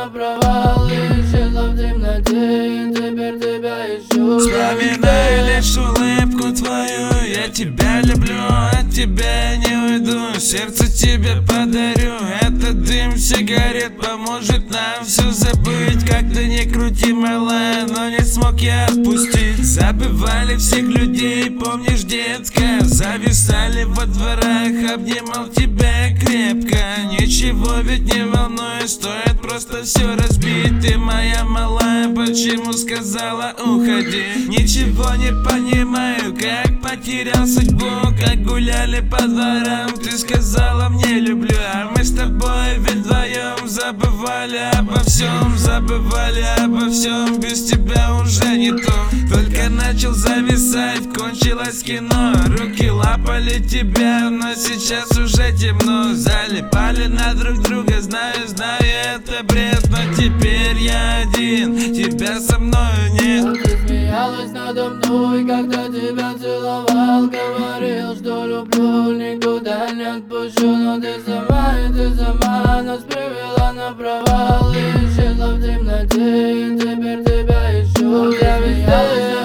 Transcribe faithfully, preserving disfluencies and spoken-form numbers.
на провал и исчезла в темноте, и теперь тебя ищу. Вспоминаю лишь улыбку твою, я тебя люблю, от тебя я не уйду. Сердце тебе подарю, этот дым сигарет поможет нам все забыть. Как ты не крути, малая, но не смог я отпустить. Забывали всех людей, помнишь, детка, зависали во дворах, обнимал тебя крепко. Ничего ведь не волнует, стоит просто все разбить. Ты моя малая, почему сказала уходи? Ничего не понимаю, как потерял судьбу, как гуляли по дворам. Ты сказала мне люблю, а мы с тобой ведь вдвоем забывали обо всем, забывали обо всем. Без тебя уже не то, только начал зависать, кончилось кино. Руки лапали тебя, но сейчас уже темно. Залипали на друг друга, знаю, знаю, это бред, но теперь я один, тебя со мною нет. Ты смеялась надо мной, когда тебя целовал, говорил, что люблю, никуда не отпущу. Но ты сама, и ты сама нас привела на провал и исчезла в темноте, и теперь тебя ищу. Я смеялась